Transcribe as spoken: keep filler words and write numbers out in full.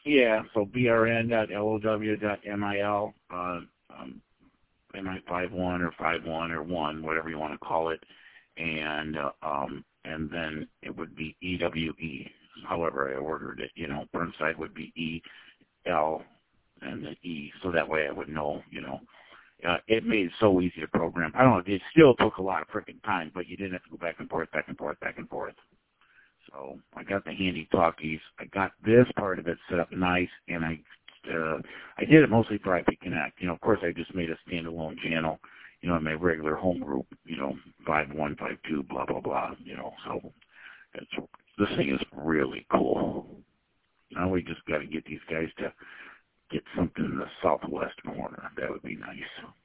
Yeah, so B R N dot L O W dot M I L, uh, um, M I five one or five one or one, whatever you want to call it, and uh, um, and then it would be E W E. However I ordered it, you know, Burnside would be E L and the E, so that way I would know, you know. Uh, it made it so easy to program. I don't know, it still took a lot of freaking time, but you didn't have to go back and forth, back and forth, back and forth. So I got the handy talkies. I got this part of it set up nice, and I uh, I did it mostly for I P Connect. You know, of course, I just made a standalone channel, you know, in my regular home group, you know, five one, five two, blah, blah, blah, you know. So it's, this thing is really cool. Now we just got to get these guys to get something in the southwest corner. That would be nice.